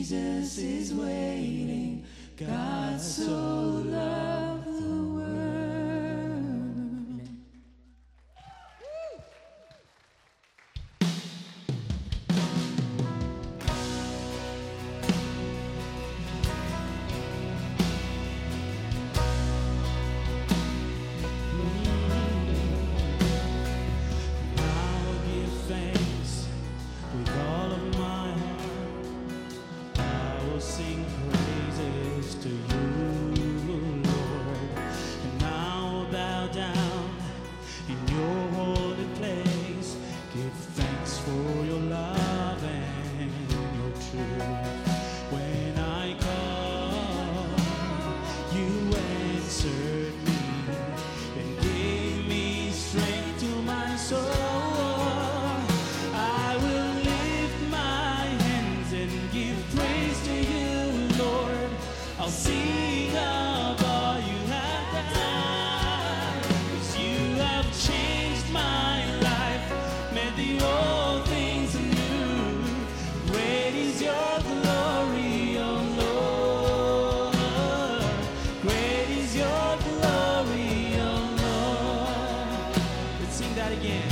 Jesus is waiting. God so loved the world. I'll give thanks with all of my heart. I will sing praises to you, Lord. And I will bow down in your holy place. Give thanks for your love and your truth. When I call, you answered me and gave me strength to my soul. I will lift my hands and give praise to you, Lord. I'll sing of all you have done, 'cause you have changed my life, made the old things new. Great is your glory, oh Lord. Great is your glory, oh Lord. Let's sing that again.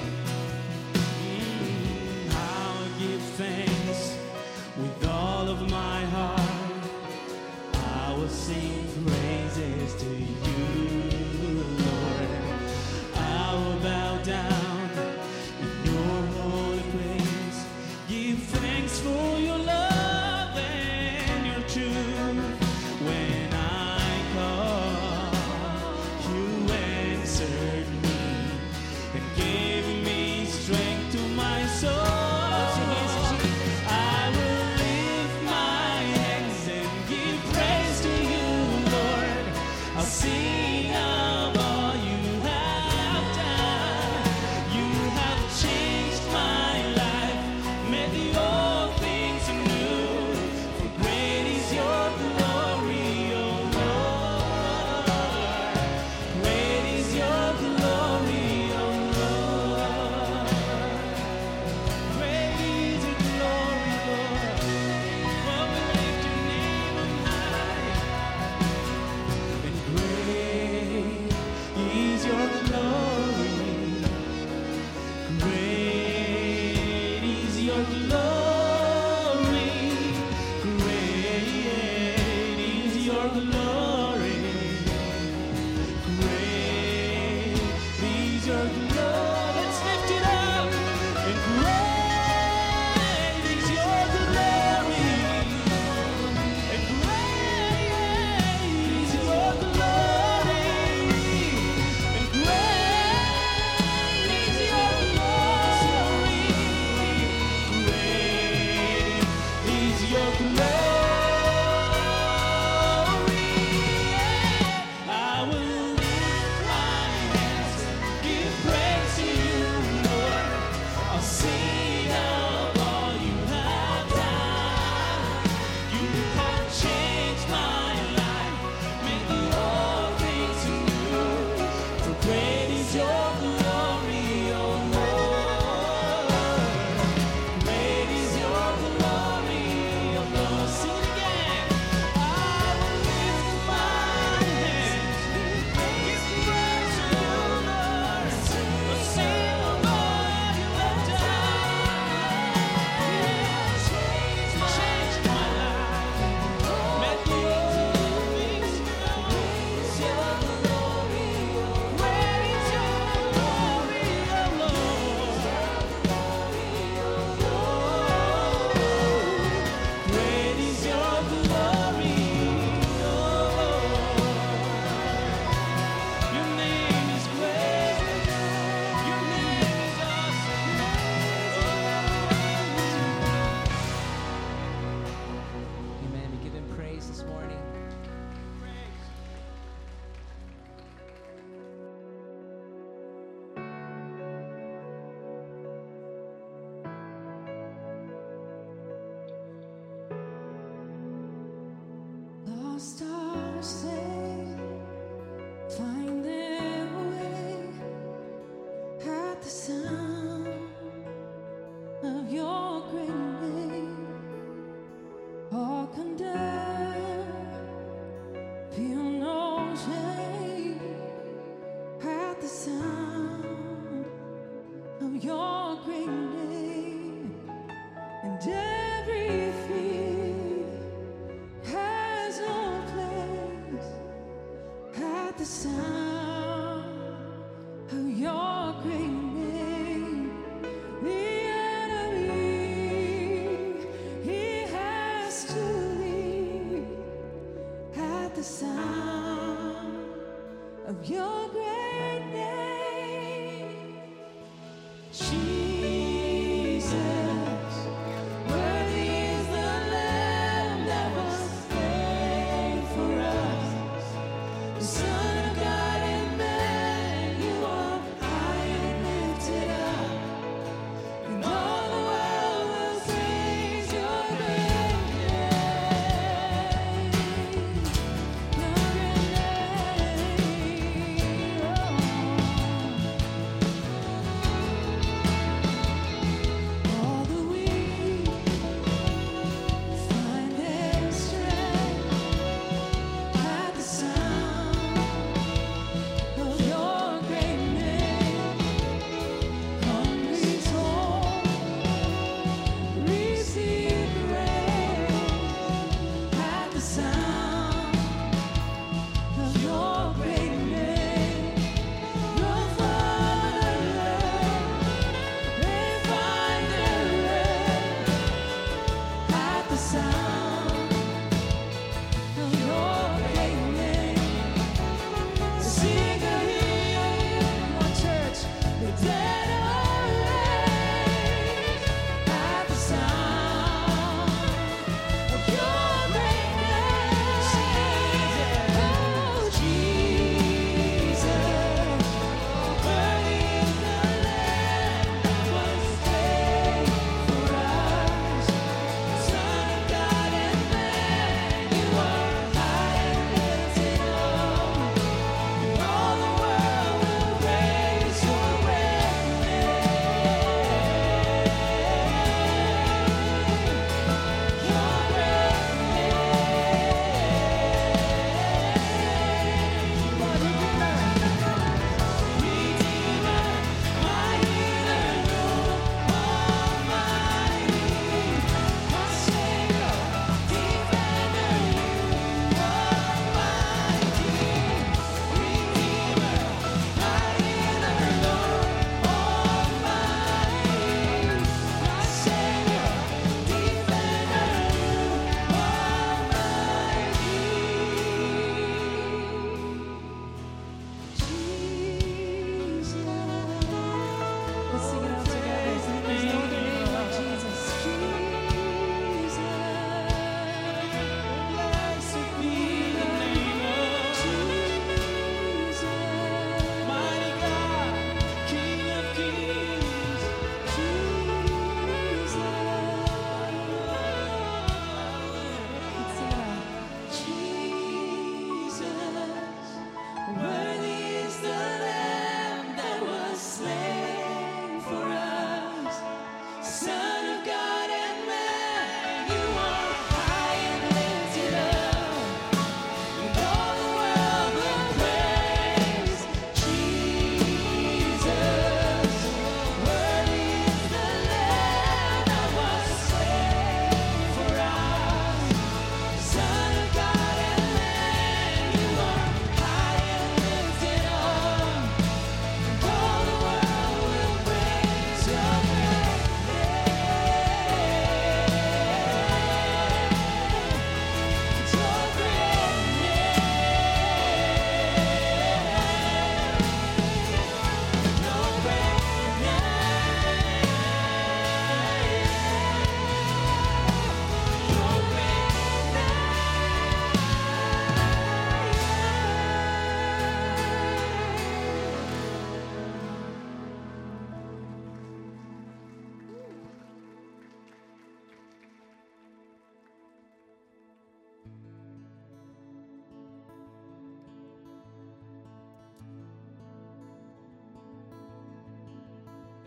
I'll give thanks with all of my heart. I will sing praises to you, Lord. I will bow down in your holy place. Give thanks for your love and your truth. When I call, you answered me and gave me strength to my soul. I will lift my hands and give praise to you, Lord. I'll sing of all you have done. You have changed my life, made the old things new.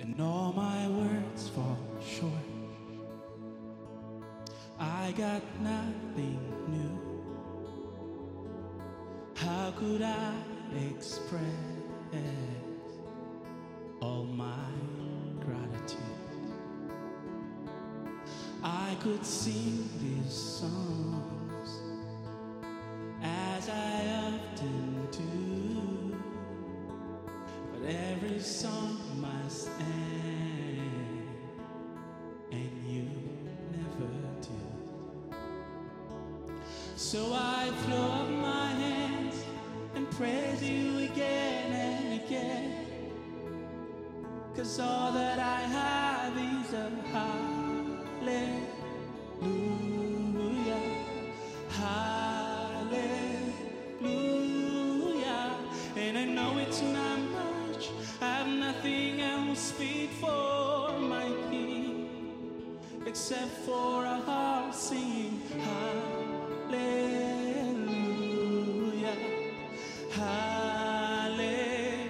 and all my words fall short. I got nothing new. How could I express all my gratitude? I could sing these songs as I often do, but every song must end, and you never do. So I throw up my hands and praise you again and again, 'cause all that I have is a hallelujah, hallelujah. And I know it's not much, I have nothing else fit for my King, except for a heart singing hallelujah, hallelujah.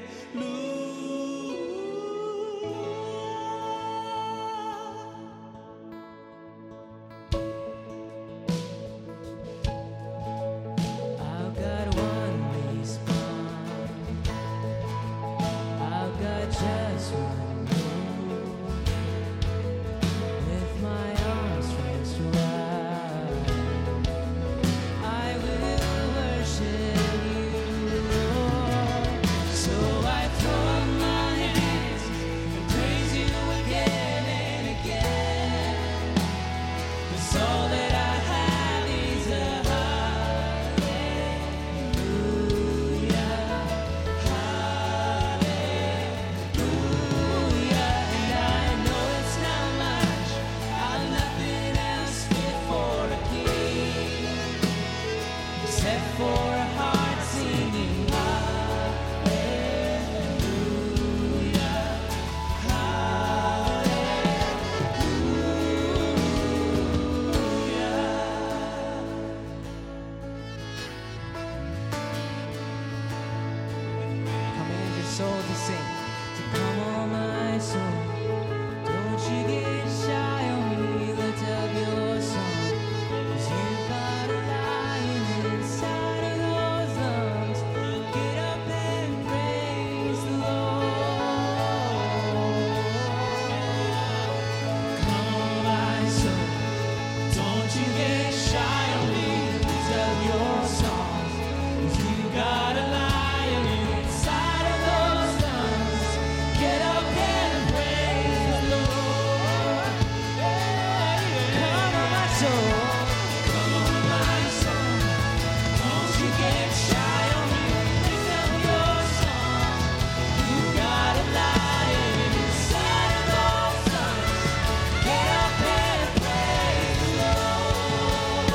I've got one response, I've got just one move, with my arms stretched wide, I will worship you, Lord. So I throw up my hands and praise you again and again, 'cause all that I have is a hallelujah, hallelujah. And I know it's not much, I've nothing else fit for a king, except for a heart singing hallelujah, command your soul to sing, to come on my soul. Don't you get shy on me, lift up your song, 'cause you've got a lion inside of those lungs. Get up and praise the Lord. Come on, my soul, don't you get shy on me, lift up your songs, 'cause you got a lion inside of those lungs. Get up and praise the Lord. Come on, my soul. Come on, my soul, don't you get shy on me, lift up your song. You got a lion inside of those lungs. Get up and praise the Lord.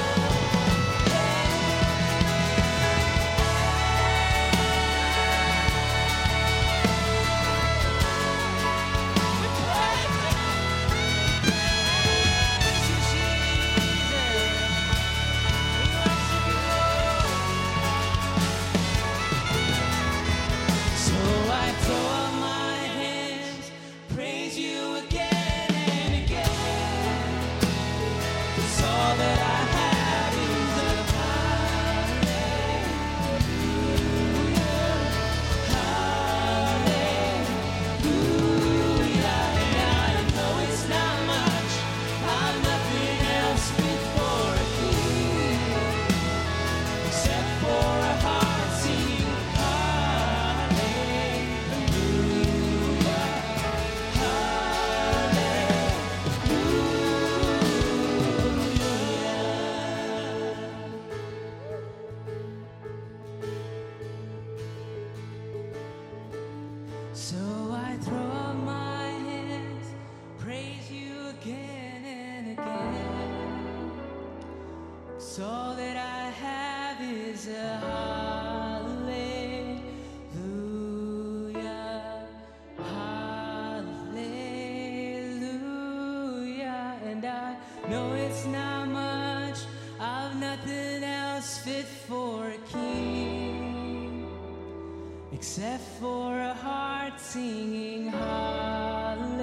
So I throw up my hands, praise you again and again, 'cause all that I have is a hallelujah, hallelujah. And I know it's not much, I've nothing else fit for a king, except for a heart singing hallelujah, So I throw up my hands, praise you again and again, 'cause all that I have is a hallelujah, hallelujah. And I know it's not much, I've nothing else fit for a king, except for a heart singing hallelujah.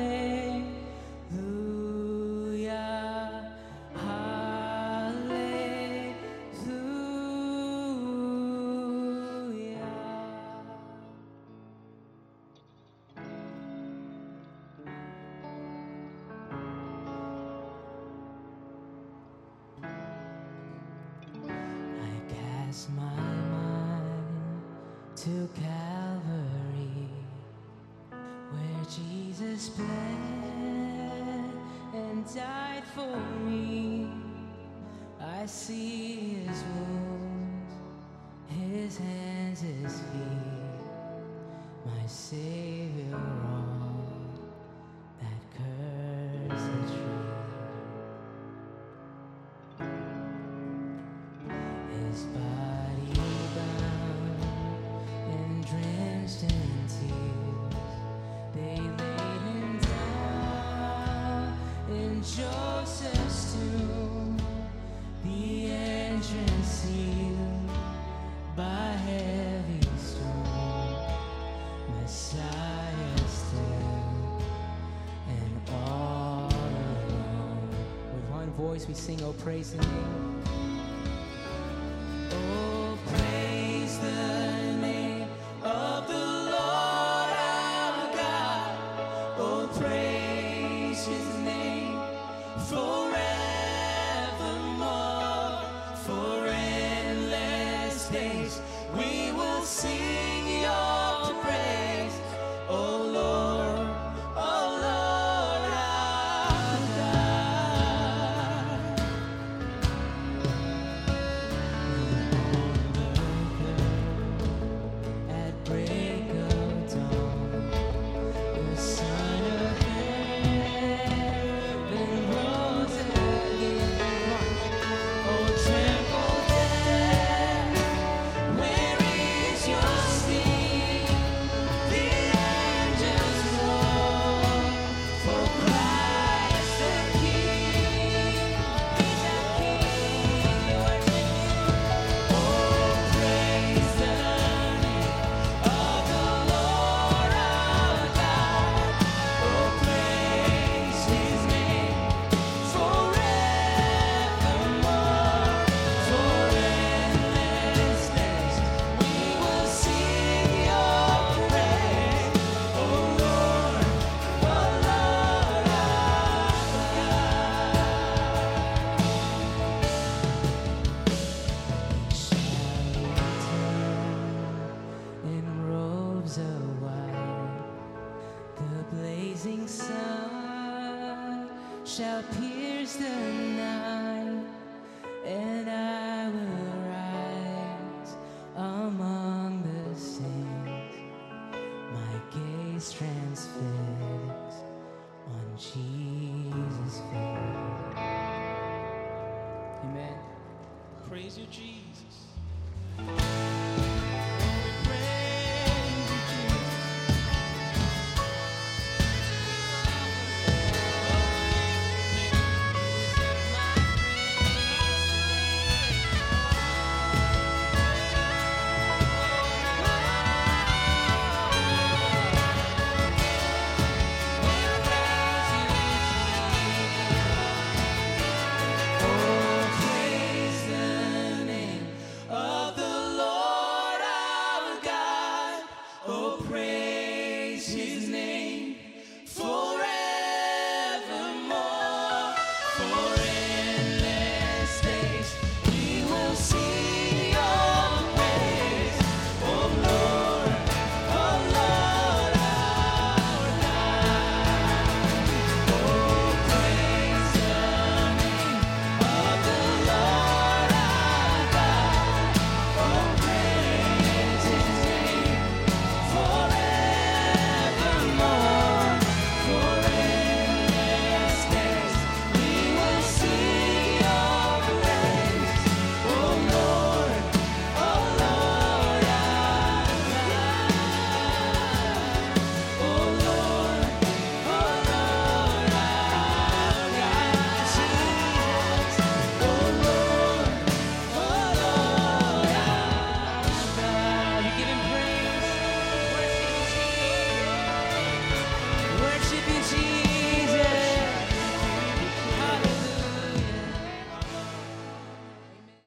to Calvary, where Jesus bled and died for me. I see his wounds, his hands, his feet, my Savior on that cursed tree. His body bound and drenched in tears, they laid him down in Joseph's tomb, the entrance sealed by heavy stone. Messiah still and all alone. With one voice we sing, oh praise the name. Oh, praise the name of the Lord our God. Oh, praise his name forevermore. For endless days we will sing your praise. Oh Lord our God. At break of dawn, the Son of Heaven rose again. Oh, tremble death, where is your sting? The angels roar for Christ the King. He's our King. Oh, praise the name of the Lord our God. Oh, praise his name forevermore. For endless days we will sing your praise. Oh Lord our God. Shall return in robes of white, the blazing sun shall pierce the night, and I will rise among the saints, my gaze transfixed on Jesus' face. Amen. Praise you, Jesus.